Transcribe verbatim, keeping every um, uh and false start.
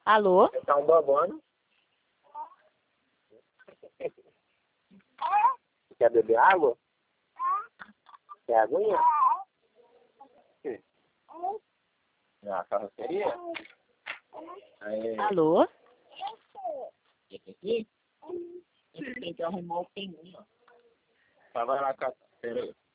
Alô? Tá um babando. Quer beber água? Quer aguinha? Na carroceria? Aí. Alô? Esse aqui? Esse tem que arrumar o peninho, ó. Tá, vai lá, cara. Pera aí.